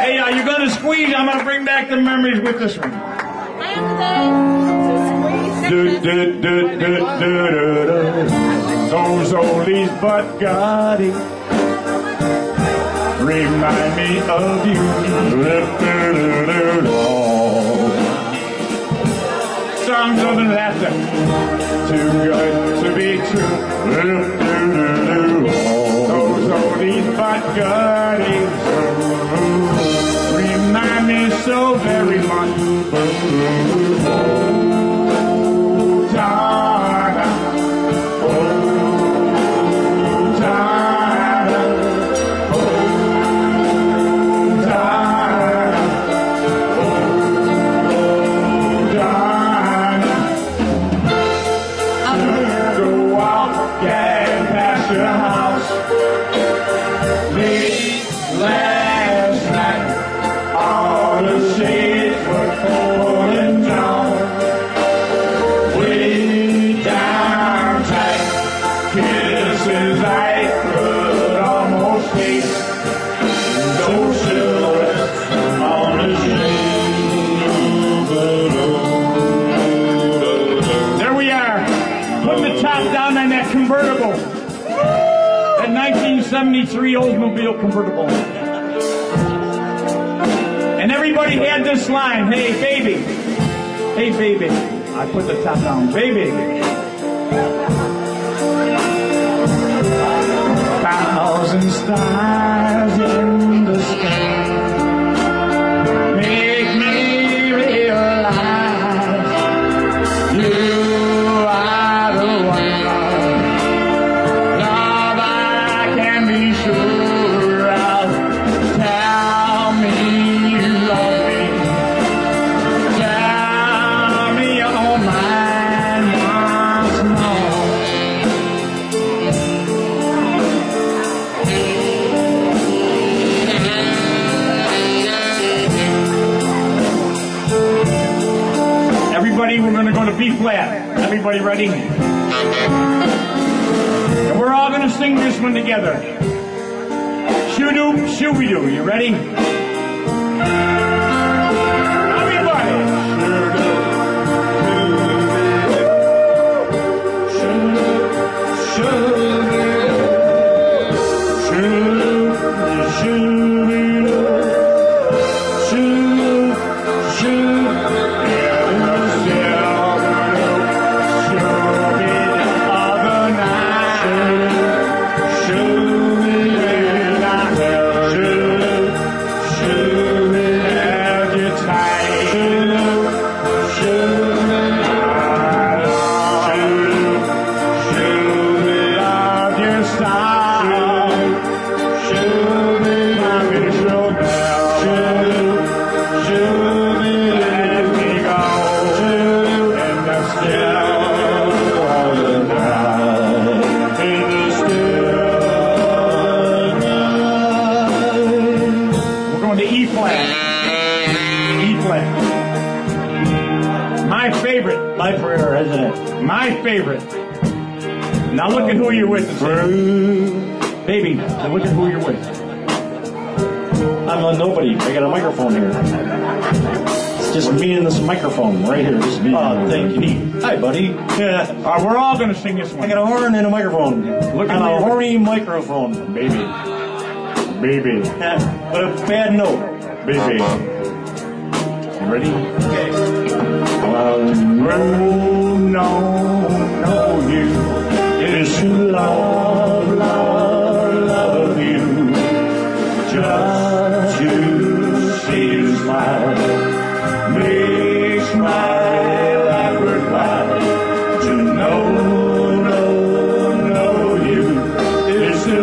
Hey, you're gonna squeeze. I'm gonna bring back the memories with this one. Those oldies but Gotti remind me of you. Songs of the laughter, too good to be true. Those oldies but Gottis remind me so very much. Convertible, that 1973 Oldsmobile convertible, and everybody had this line, hey baby, I put the top down, baby, 1,000 stars in the sky make me realize you are the one. We're going to go to B flat. Everybody ready? And we're all going to sing this one together. Shoo-doo, shoo-be-doo. You ready? Everybody. My favorite. Now look at who you're with. Baby, now look at who you're with. I'm a nobody. I got a microphone here. It's just me and this microphone right here. Just me. Oh, thank you. Hi, buddy. Yeah. We're all going to sing this one. I got a horn and a microphone. Look at a horny microphone. Baby. Yeah, but a bad note. Baby. You ready? Okay. No, you is to love you. Just to see you smile makes my life worthwhile. To know you is to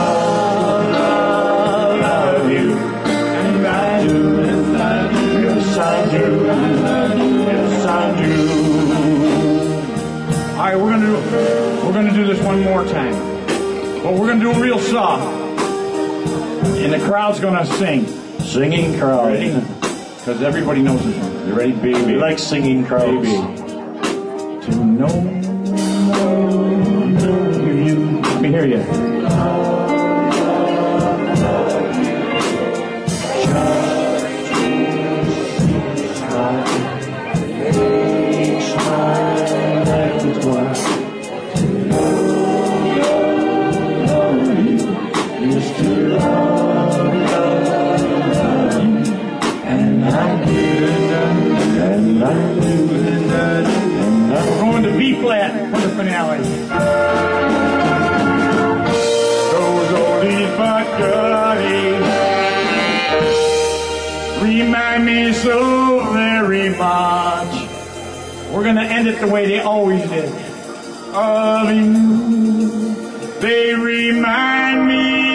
love you. And I do, yes I do, yes I do. All right, we're gonna do this one more time, but we're gonna do it real soft, and the crowd's gonna sing. Singing crowd. Ready? Because everybody knows this one. You ready, baby? We like singing crowds. Baby. To know you. Let me hear you. Just remind me so very much. We're going to end it the way they always did. Of you. They remind me